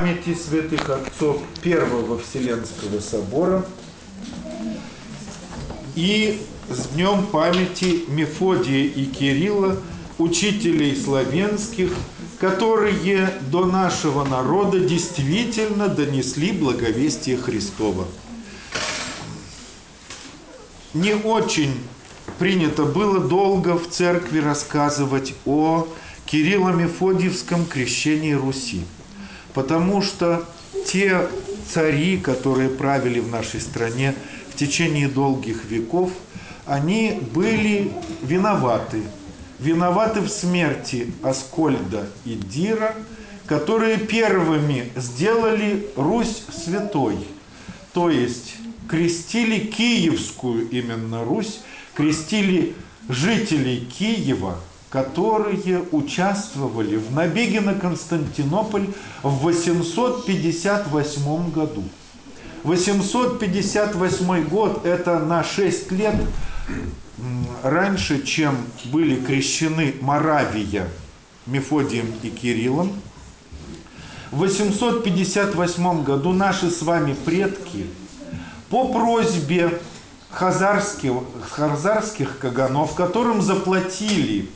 памяти святых отцов Первого Вселенского собора и с днем памяти Мефодия и Кирилла, учителей славянских, которые до нашего народа действительно донесли благовестие Христово. Не очень принято было долго в церкви рассказывать о Кирилло-Мефодиевском крещении Руси, потому что те цари, которые правили в нашей стране в течение долгих веков, они были виноваты в смерти Аскольда и Дира, которые первыми сделали Русь святой, то есть крестили Киевскую именно Русь, крестили жителей Киева, которые участвовали в набеге на Константинополь в 858 году. 858 год – это на 6 лет раньше, чем были крещены Моравия Мефодием и Кириллом. В 858 году наши с вами предки по просьбе хазарских каганов, которым заплатили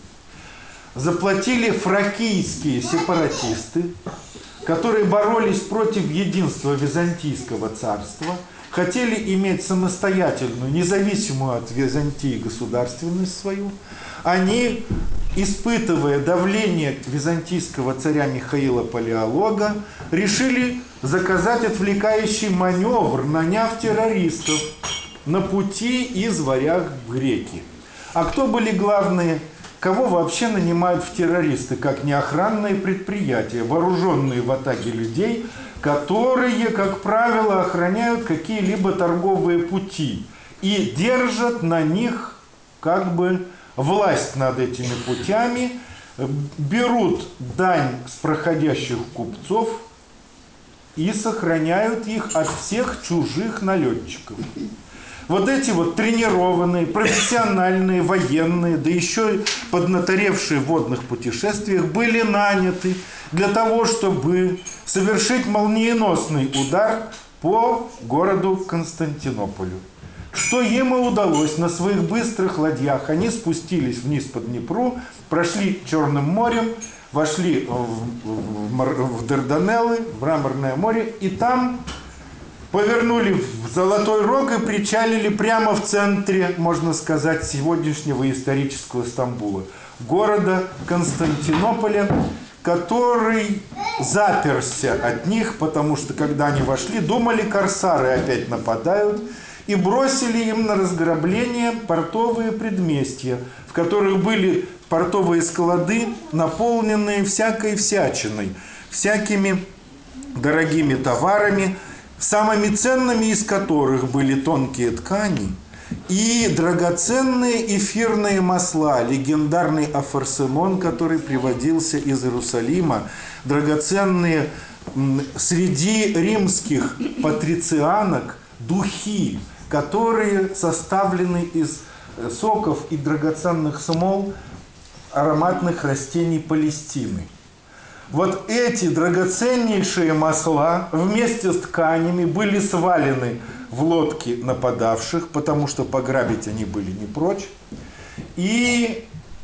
фракийские сепаратисты, которые боролись против единства Византийского царства, хотели иметь самостоятельную, независимую от Византии государственность свою, они, испытывая давление византийского царя Михаила Палеолога, решили заказать отвлекающий маневр, наняв террористов на пути из Варяг в греки. А кто были главные? Кого вообще нанимают в террористы, как не охранные предприятия, вооруженные в атаке людей, которые, как правило, охраняют какие-либо торговые пути и держат на них как бы власть над этими путями, берут дань с проходящих купцов и сохраняют их от всех чужих налетчиков. Вот эти вот тренированные, профессиональные, военные, да еще и поднаторевшие в водных путешествиях, были наняты для того, чтобы совершить молниеносный удар по городу Константинополю. Что им и удалось. На своих быстрых ладьях они спустились вниз по Днепру, прошли Черным морем, вошли в Дарданеллы, в Мраморное море, и там повернули в Золотой Рог и причалили прямо в центре, можно сказать, сегодняшнего исторического Стамбула, города Константинополя, который заперся от них, потому что, когда они вошли, думали, корсары опять нападают, и бросили им на разграбление портовые предместья, в которых были портовые склады, наполненные всякой всячиной, всякими дорогими товарами, самыми ценными из которых были тонкие ткани и драгоценные эфирные масла, легендарный афорсемон, который приводился из Иерусалима, драгоценные среди римских патрицианок духи, которые составлены из соков и драгоценных смол ароматных растений Палестины. Вот эти драгоценнейшие масла вместе с тканями были свалены в лодки нападавших, потому что пограбить они были не прочь. И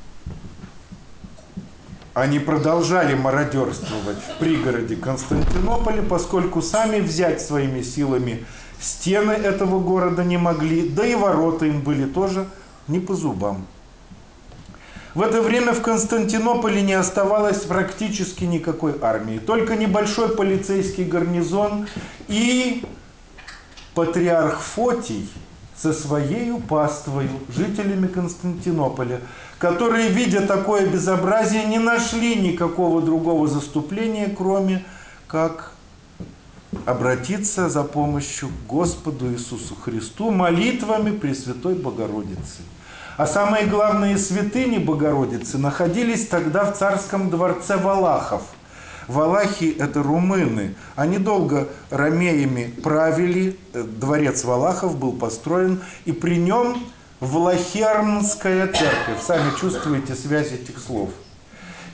они продолжали мародерствовать в пригороде Константинополя, поскольку сами взять своими силами стены этого города не могли, да и ворота им были тоже не по зубам. В это время в Константинополе не оставалось практически никакой армии, только небольшой полицейский гарнизон и патриарх Фотий со своей паствою, жителями Константинополя, которые, видя такое безобразие, не нашли никакого другого заступления, кроме как обратиться за помощью к Господу Иисусу Христу молитвами Пресвятой Богородицы. А самые главные святыни Богородицы находились тогда в царском дворце валахов. Валахи – это румыны. Они долго ромеями правили, дворец валахов был построен, и при нем Влахернская церковь. Сами чувствуете связь этих слов.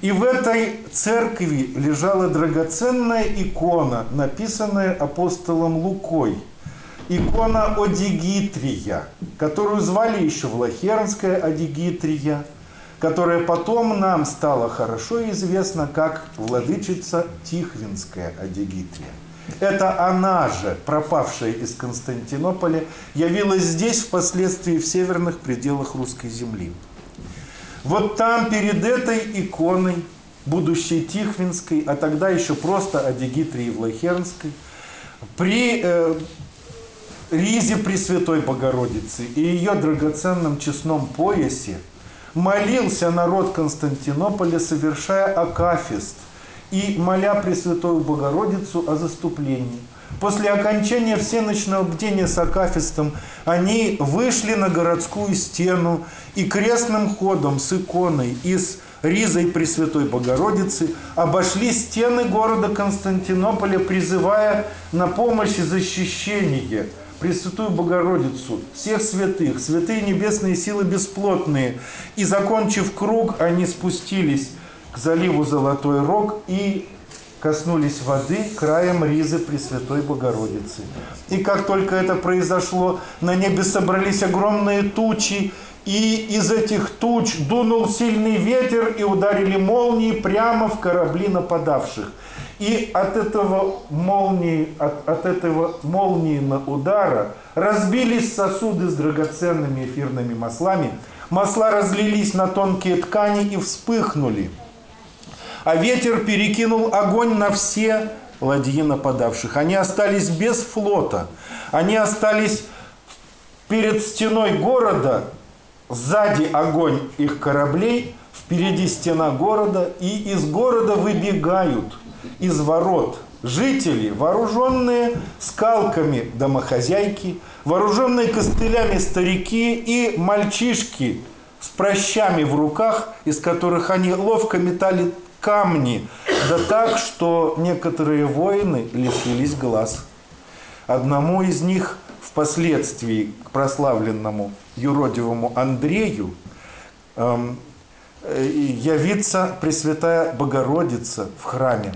И в этой церкви лежала драгоценная икона, написанная апостолом Лукой. Икона Одигитрия, которую звали еще Влахернская Одигитрия, которая потом нам стала хорошо известна как владычица Тихвинская Одигитрия. Это она же, пропавшая из Константинополя, явилась здесь впоследствии в северных пределах русской земли. Вот там, перед этой иконой, будущей Тихвинской, а тогда еще просто Одигитрии Влахернской, при ризе Пресвятой Богородицы и ее драгоценном честном поясе молился народ Константинополя, совершая акафист и моля Пресвятую Богородицу о заступлении. После окончания всеночного бдения с акафистом они вышли на городскую стену и крестным ходом с иконой и с ризой Пресвятой Богородицы обошли стены города Константинополя, призывая на помощь и защищение Пресвятую Богородицу, всех святых, святые небесные силы бесплотные. И, закончив круг, они спустились к заливу Золотой Рог и коснулись воды краем ризы Пресвятой Богородицы. И как только это произошло, на небе собрались огромные тучи, и из этих туч дунул сильный ветер, и ударили молнии прямо в корабли нападавших. И от этого молниенного удара разбились сосуды с драгоценными эфирными маслами. Масла разлились на тонкие ткани и вспыхнули. А ветер перекинул огонь на все ладьи нападавших. Они остались без флота. Они остались перед стеной города. Сзади огонь их кораблей, впереди стена города. И из города выбегают из ворот жители, вооруженные скалками домохозяйки, вооруженные костылями старики и мальчишки с пращами в руках, из которых они ловко метали камни, да так, что некоторые воины лишились глаз. Одному из них впоследствии, к прославленному юродивому Андрею, явится Пресвятая Богородица в храме.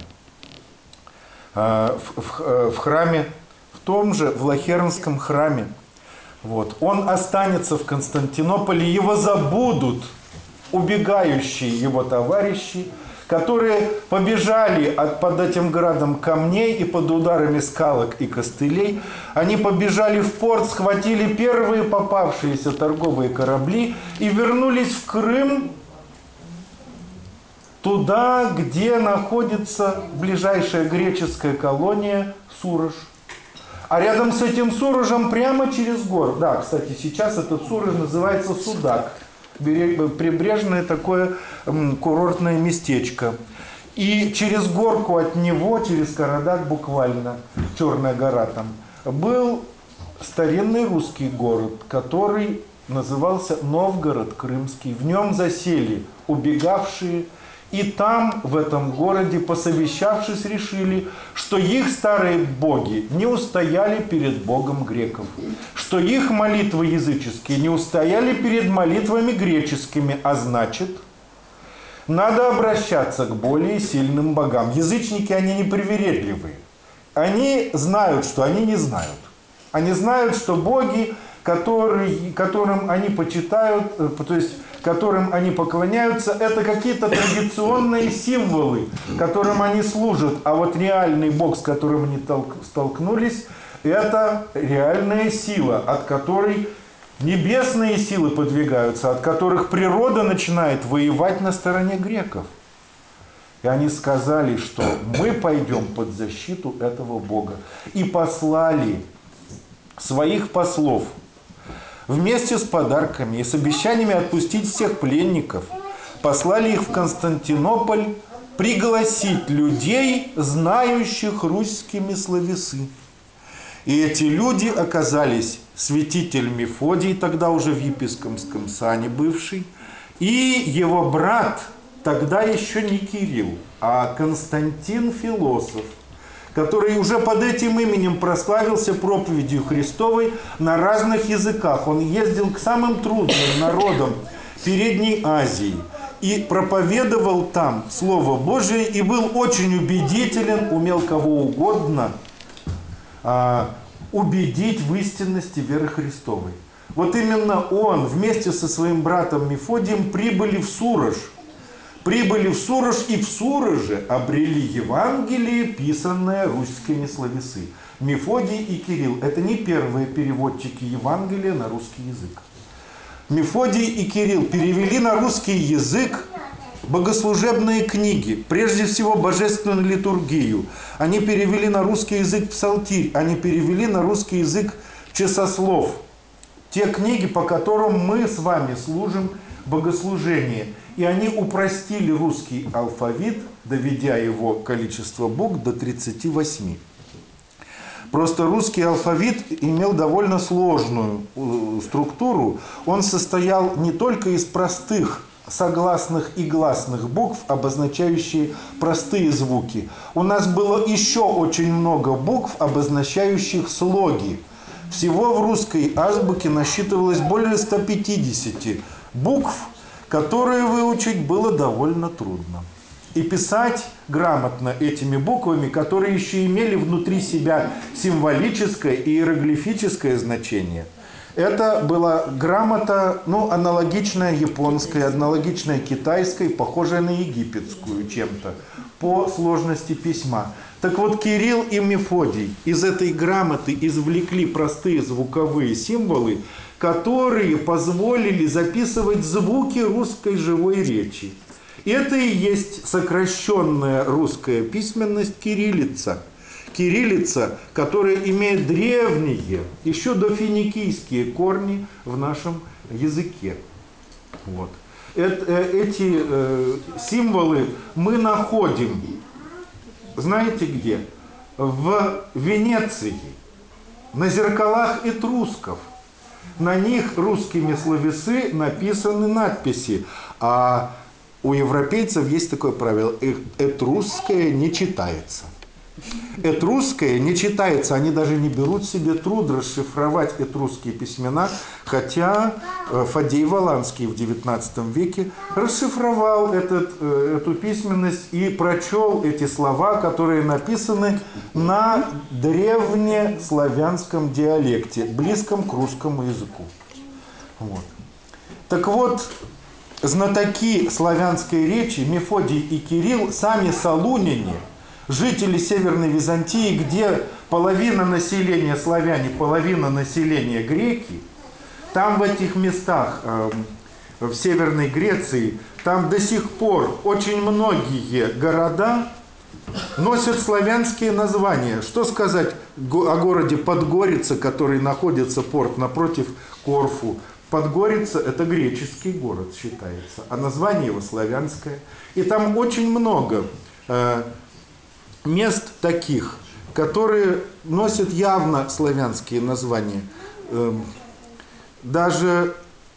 В храме, в том же Влахернском храме. Вот. Он останется в Константинополе, его забудут убегающие его товарищи, которые побежали под этим градом камней и под ударами скалок и костылей. Они побежали в порт, схватили первые попавшиеся торговые корабли и вернулись в Крым, туда, где находится ближайшая греческая колония Сурож. А рядом с этим Сурожем прямо через город, да, кстати, сейчас этот Сурож называется Судак, прибрежное такое курортное местечко. И через горку от него, через Карадак буквально, Черная гора там, был старинный русский город, который назывался Новгород Крымский. В нем засели убегавшие. И там, в этом городе, посовещавшись, решили, что их старые боги не устояли перед богом греков, что их молитвы языческие не устояли перед молитвами греческими, а значит, надо обращаться к более сильным богам. Язычники, они непривередливые. Они знают, что они не знают. Они знают, что боги, которым они почитают, то есть которым они поклоняются, это какие-то традиционные символы, которым они служат. А вот реальный Бог, с которым они столкнулись, это реальная сила, от которой небесные силы подвигаются, от которых природа начинает воевать на стороне греков. И они сказали, что мы пойдем под защиту этого Бога. И послали своих послов вместе с подарками и с обещаниями отпустить всех пленников, послали их в Константинополь пригласить людей, знающих русскими словесы. И эти люди оказались святитель Мефодий, тогда уже в епископском сане бывший, и его брат, тогда еще не Кирилл, а Константин Философ, который уже под этим именем прославился проповедью Христовой на разных языках. Он ездил к самым трудным народам Передней Азии и проповедовал там Слово Божие, и был очень убедителен, умел кого угодно убедить в истинности веры Христовой. Вот именно он вместе со своим братом Мефодием прибыли в Сурож. Прибыли в Сурож, и в Суроже обрели Евангелие, писанное русскими словесы. Мефодий и Кирилл – это не первые переводчики Евангелия на русский язык. Мефодий и Кирилл перевели на русский язык богослужебные книги, прежде всего божественную литургию. Они перевели на русский язык псалтирь, они перевели на русский язык часослов. Те книги, по которым мы с вами служим богослужение. И они упростили русский алфавит, доведя его количество букв до 38. Просто русский алфавит имел довольно сложную структуру. Он состоял не только из простых согласных и гласных букв, обозначающие простые звуки. У нас было еще очень много букв, обозначающих слоги. Всего в русской азбуке насчитывалось более 150 букв, которые выучить было довольно трудно. И писать грамотно этими буквами, которые еще имели внутри себя символическое и иероглифическое значение. Это была грамота, аналогичная японской, аналогичная китайской, похожая на египетскую чем-то по сложности письма. Так вот, Кирилл и Мефодий из этой грамоты извлекли простые звуковые символы, которые позволили записывать звуки русской живой речи. Это и есть сокращенная русская письменность кириллица. Кириллица, которая имеет древние, еще дофиникийские корни в нашем языке. Вот. Эти символы мы находим, знаете где? В Венеции, на зеркалах этрусков. На них русскими словесы написаны надписи. А у европейцев есть такое правило: этрусское не читается. Этрусское не читается, они даже не берут себе труд расшифровать этрусские письмена, хотя Фадей Воланский в XIX веке расшифровал эту письменность и прочел эти слова, которые написаны на древнеславянском диалекте, близком к русскому языку. Вот. Так вот, знатоки славянской речи Мефодий и Кирилл, сами салуняне, жители Северной Византии, где половина населения славяне, половина населения греки, там в этих местах, в Северной Греции, там до сих пор очень многие города носят славянские названия. Что сказать о городе Подгорица, который находится порт напротив Корфу? Подгорица – это греческий город считается, а название его славянское. И там очень много мест таких, которые носят явно славянские названия. Даже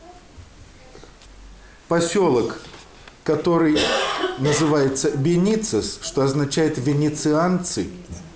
поселок, который называется Беницис, что означает венецианцы,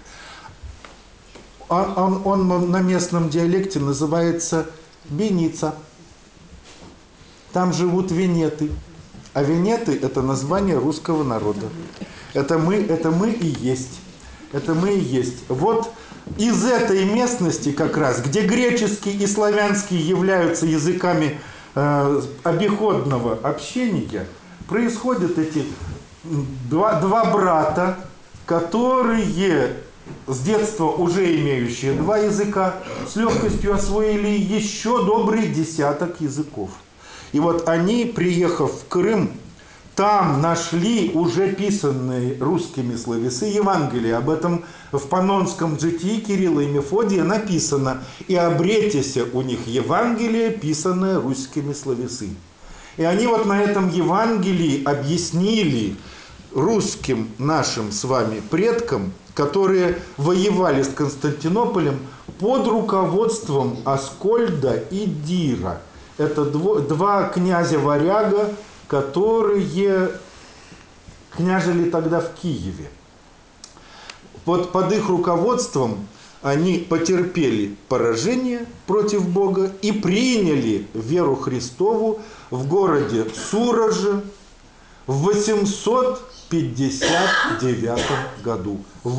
он на местном диалекте называется Беница. Там живут венеты. А венеты – это название русского народа. Это мы и есть. Это мы и есть. Вот из этой местности как раз, где греческий и славянский являются языками обиходного общения, происходят эти два брата, которые с детства уже имеющие два языка, с легкостью освоили еще добрый десяток языков. И вот они, приехав в Крым, там нашли уже писанные русскими словесы Евангелия. Об этом в Панонском житии Кирилла и Мефодия написано: «И обретеся у них Евангелие, писанное русскими словесы». И они вот на этом Евангелии объяснили русским нашим с вами предкам, которые воевали с Константинополем под руководством Аскольда и Дира. Это два князя-варяга, которые княжили тогда в Киеве. Вот под их руководством они потерпели поражение против Бога и приняли веру Христову в городе Суроже, в 859 году. В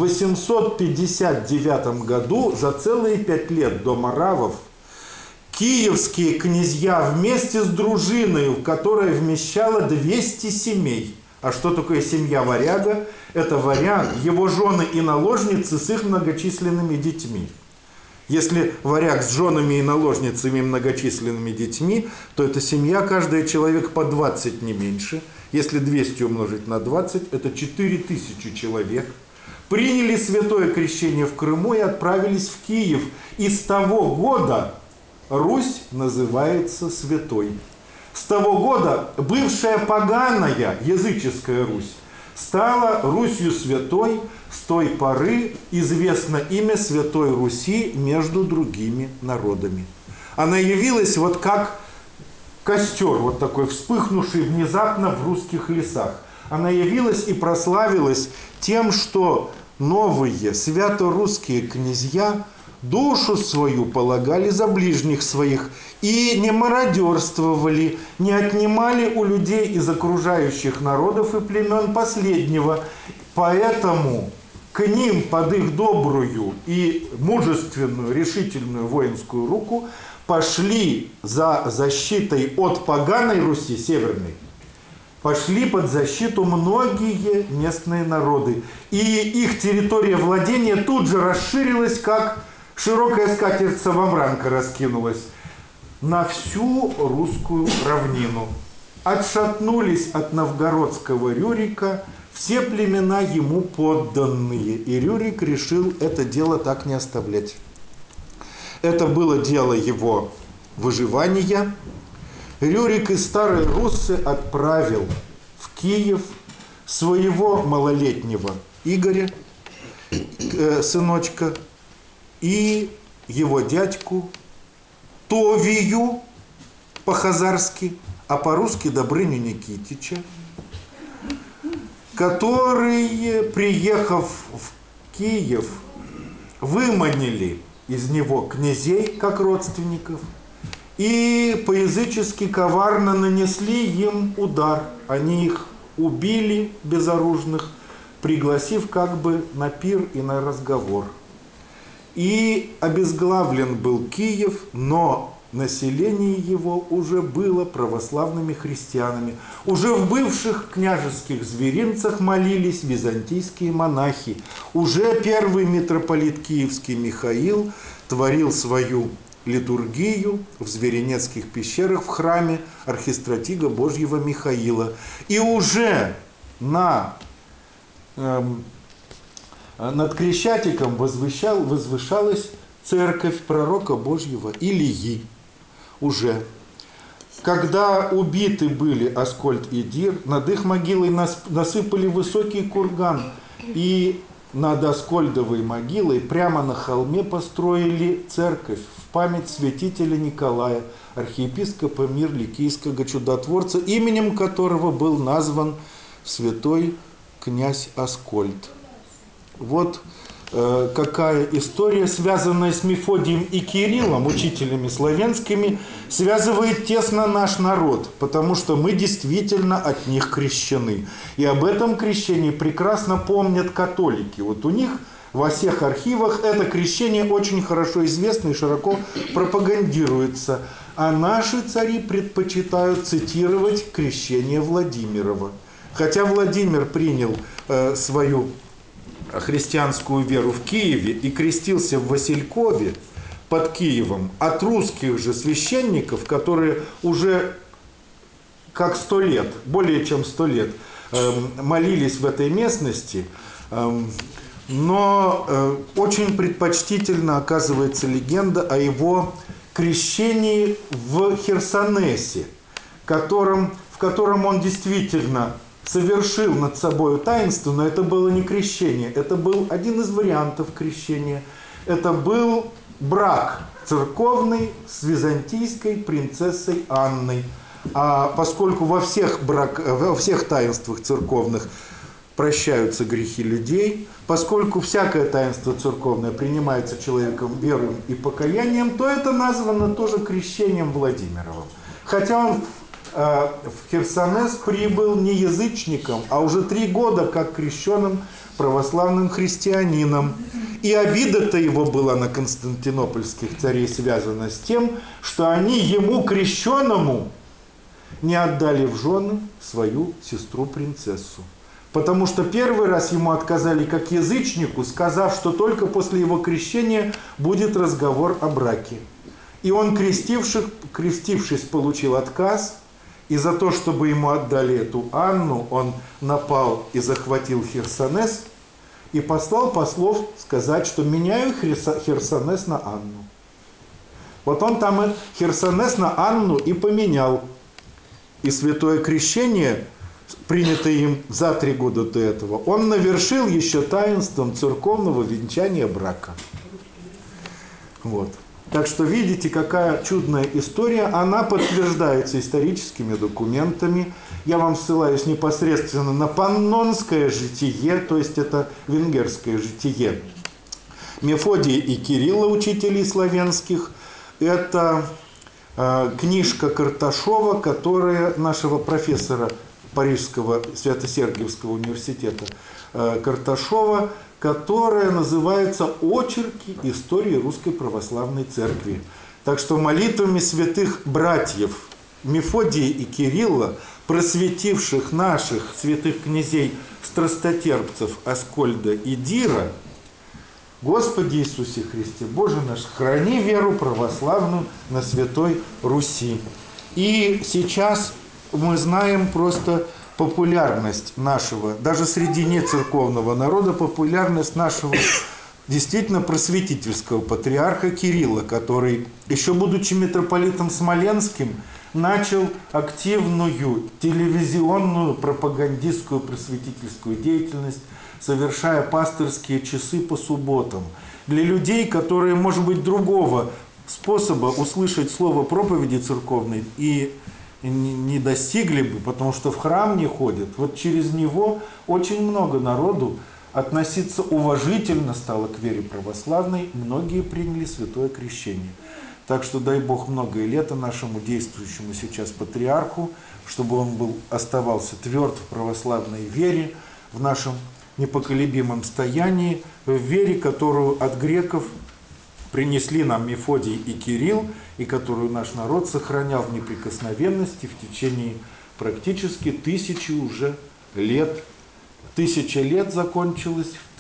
859 году, за целые 5 лет до Моравов, киевские князья вместе с дружиной, которая вмещала 200 семей. А что такое семья варяга? Это варяг, его жены и наложницы с их многочисленными детьми. Если варяг с женами и наложницами и многочисленными детьми, то это семья, каждый человек по 20, не меньше. Если 200 умножить на 20, это 4000 человек. Приняли святое крещение в Крыму и отправились в Киев. И с того года Русь называется святой. С того года бывшая поганая языческая Русь стала Русью святой. С той поры известно имя Святой Руси между другими народами. Она явилась вот как костер, вот такой вспыхнувший внезапно в русских лесах. Она явилась и прославилась тем, что новые свято-русские князья душу свою полагали за ближних своих и не мародерствовали, не отнимали у людей из окружающих народов и племен последнего. Поэтому к ним под их добрую и мужественную, решительную воинскую руку пошли за защитой от поганой Руси, северной, пошли под защиту многие местные народы. И их территория владения тут же расширилась, как широкая скатерть-самобранка раскинулась на всю русскую равнину. Отшатнулись от новгородского Рюрика все племена ему подданные. И Рюрик решил это дело так не оставлять. Это было дело его выживания. Рюрик из Старой Руссы отправил в Киев своего малолетнего Игоря, сыночка, и его дядьку Товию по-хазарски, а по-русски Добрыню Никитича, которые, приехав в Киев, выманили из него князей, как родственников, и по-язычески коварно нанесли им удар. Они их убили, безоружных, пригласив как бы на пир и на разговор. И обезглавлен был Киев, но население его уже было православными христианами. Уже в бывших княжеских зверинцах молились византийские монахи. Уже первый митрополит киевский Михаил творил свою литургию в Зверинецких пещерах в храме архистратига Божьего Михаила. И уже над Крещатиком возвышалась церковь пророка Божьего Илии. Уже. Когда убиты были Аскольд и Дир, над их могилой насыпали высокий курган. И над Аскольдовой могилой прямо на холме построили церковь в память святителя Николая, архиепископа Мир-Ликийского чудотворца, именем которого был назван святой князь Аскольд. Вот какая история, связанная с Мефодием и Кириллом, учителями славянскими, связывает тесно наш народ, потому что мы действительно от них крещены. И об этом крещении прекрасно помнят католики. Вот у них во всех архивах это крещение очень хорошо известно и широко пропагандируется. А наши цари предпочитают цитировать крещение Владимирова. Хотя Владимир принял свою христианскую веру в Киеве и крестился в Василькове под Киевом от русских же священников, которые уже как 100 лет, более чем 100 лет молились в этой местности, но очень предпочтительно оказывается легенда о его крещении в Херсонесе, в котором он действительно совершил над собой таинство, но это было не крещение, это был один из вариантов крещения. Это был брак церковный с византийской принцессой Анной. А поскольку во всех таинствах церковных прощаются грехи людей, поскольку всякое таинство церковное принимается человеком верой и покаянием, то это названо тоже крещением Владимировым. Хотя он в Херсонес прибыл не язычником, а уже 3 года как крещенным православным христианином. И обида-то его была на константинопольских царей связана с тем, что они ему, крещенному, не отдали в жены свою сестру-принцессу. Потому что первый раз ему отказали как язычнику, сказав, что только после его крещения будет разговор о браке. И он, крестившись, получил отказ, и за то, чтобы ему отдали эту Анну, он напал и захватил Херсонес, и послал послов сказать, что меняю Херсонес на Анну. Вот он там Херсонес на Анну и поменял. И святое крещение, принятое им за 3 года до этого, он навершил еще таинством церковного венчания брака. Вот. Так что видите, какая чудная история. Она подтверждается историческими документами. Я вам ссылаюсь непосредственно на паннонское житие, то есть это венгерское житие Мефодия и Кирилла, учителей славянских. Это книжка Карташова, которая нашего профессора Парижского Свято-Сергиевского университета Карташова, которая называется «Очерки истории Русской Православной Церкви». Так что молитвами святых братьев Мефодия и Кирилла, просветивших наших святых князей страстотерпцев Аскольда и Дира, Господи Иисусе Христе, Боже наш, храни веру православную на Святой Руси. И сейчас мы знаем просто популярность нашего, даже среди нецерковного народа, популярность нашего действительно просветительского патриарха Кирилла, который, еще будучи митрополитом Смоленским, начал активную телевизионную пропагандистскую просветительскую деятельность, совершая пастырские часы по субботам. Для людей, которые, может быть, другого способа услышать слово проповеди церковной и не достигли бы, потому что в храм не ходят. Вот через него очень много народу относиться уважительно стало к вере православной. Многие приняли святое крещение. Так что дай Бог многое лето нашему действующему сейчас патриарху, чтобы он оставался тверд в православной вере, в нашем непоколебимом стоянии, в вере, которую от греков принесли нам Мефодий и Кирилл, и которую наш народ сохранял в неприкосновенности в течение практически 1000 уже лет. 1000 лет закончилось в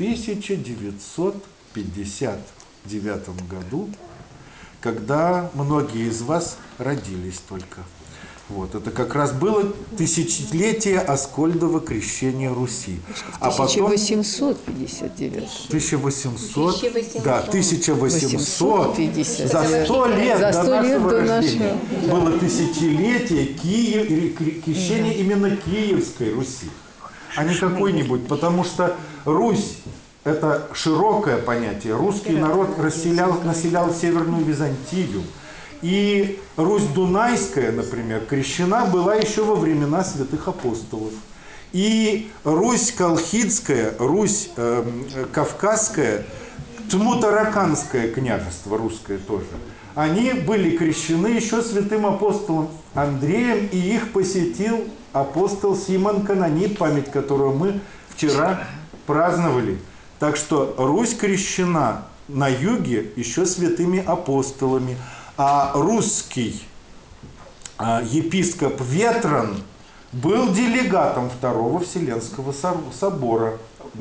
1959 году, когда многие из вас родились только. Вот, это как раз было тысячелетие Аскольдова крещения Руси. А потом 1859. 1800, да, 1850. За 100 лет За 100 до нашего лет до рождения нашего. было тысячелетие крещения именно Киевской Руси, а не какой-нибудь, потому что Русь – это широкое понятие. Русский народ населял Северную Византию. И Русь Дунайская, например, крещена была еще во времена святых апостолов. И Русь Колхидская, Русь Кавказская, Тмутараканское княжество русское тоже, они были крещены еще святым апостолом Андреем, и их посетил апостол Симон Канонит, память которого мы вчера праздновали. Так что Русь крещена на юге еще святыми апостолами. А русский епископ Ветрон был делегатом Второго Вселенского собора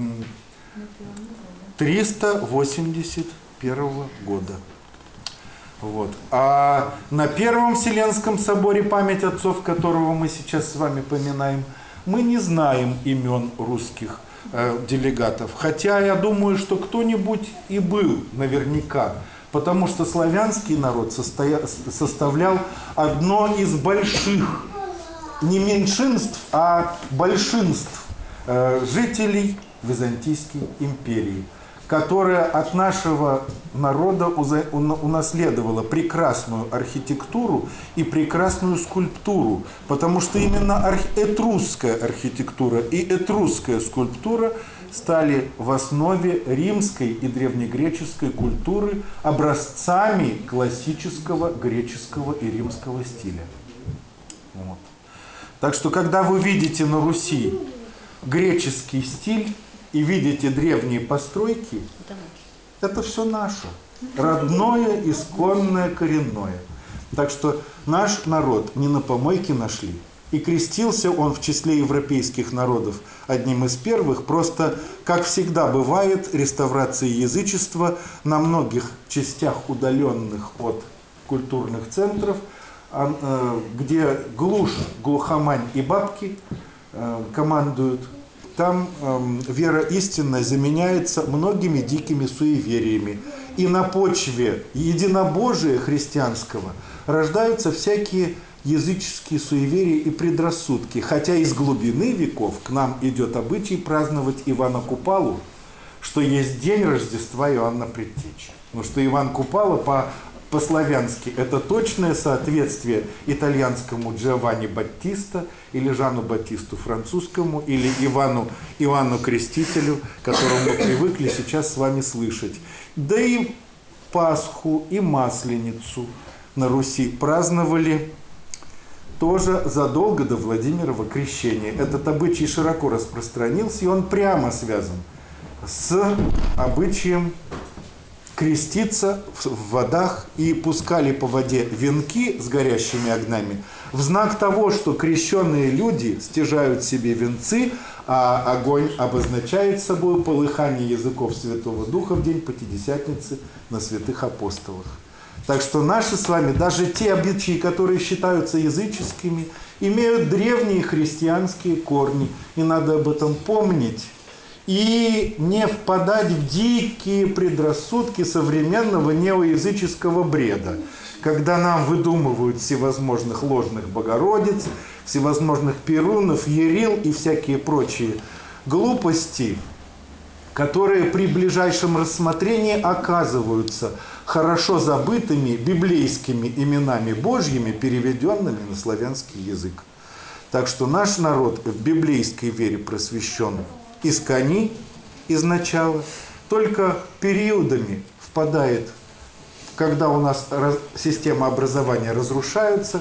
381 года. Вот. А на Первом Вселенском соборе, память отцов которого мы сейчас с вами поминаем, мы не знаем имен русских делегатов. Хотя я думаю, что кто-нибудь и был наверняка. Потому что славянский народ составлял одно из больших, не меньшинств, а большинств жителей Византийской империи, которая от нашего народа унаследовала прекрасную архитектуру и прекрасную скульптуру, потому что именно этрусская архитектура и этрусская скульптура стали в основе римской и древнегреческой культуры образцами классического греческого и римского стиля. Вот. Так что, когда вы видите на Руси греческий стиль и видите древние постройки, это все наше. Родное, исконное, коренное. Так что наш народ не на помойке нашли. И крестился он в числе европейских народов одним из первых. Просто, как всегда бывает, реставрация язычества на многих частях, удаленных от культурных центров, где глушь, глухомань и бабки командуют, там вера истинная заменяется многими дикими суевериями. И на почве единобожия христианского рождаются всякие языческие суеверия и предрассудки. Хотя из глубины веков к нам идет обычай праздновать Ивана Купалу, что есть день Рождества Иоанна Предтечи. Потому что Иван Купала по-славянски это точное соответствие итальянскому Джованни Баттиста или Жану Баттисту французскому или Иоанну Крестителю, которого мы привыкли сейчас с вами слышать. Да и Пасху, и Масленицу на Руси праздновали тоже задолго до Владимирова крещения. Этот обычай широко распространился, и он прямо связан с обычаем креститься в водах, и пускали по воде венки с горящими огнями в знак того, что крещенные люди стяжают себе венцы, а огонь обозначает собой полыхание языков Святого Духа в день Пятидесятницы на святых апостолах. Так что наши с вами, даже те обычаи, которые считаются языческими, имеют древние христианские корни, и надо об этом помнить. И не впадать в дикие предрассудки современного неоязыческого бреда, когда нам выдумывают всевозможных ложных богородиц, всевозможных перунов, ерил и всякие прочие глупости, которые при ближайшем рассмотрении оказываются хорошо забытыми библейскими именами Божьими, переведенными на славянский язык. Так что наш народ в библейской вере просвещен искони изначала, только периодами впадает, когда у нас система образования разрушается,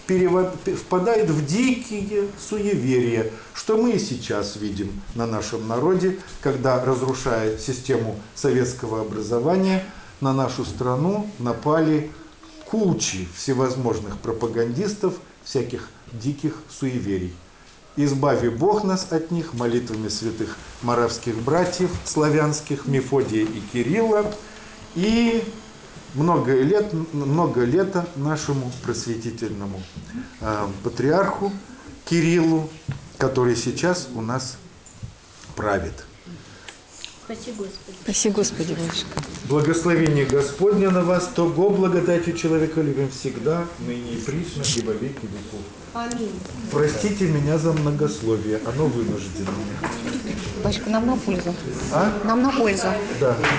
впадает в дикие суеверия, что мы и сейчас видим на нашем народе, когда, разрушая систему советского образования, на нашу страну напали кучи всевозможных пропагандистов всяких диких суеверий. Избави Бог нас от них молитвами святых моравских братьев славянских Мефодия и Кирилла, и много лета нашему просветительному патриарху Кириллу, который сейчас у нас правит. Спаси Господи. Спаси Господи, батюшка. Благословение Господне на вас, того благодатью человеколюбием всегда, ныне и присно, и во веки веков. Аминь. Простите меня за многословие, оно вынужденное. Батюшка, нам на пользу. А? Нам на пользу. Да.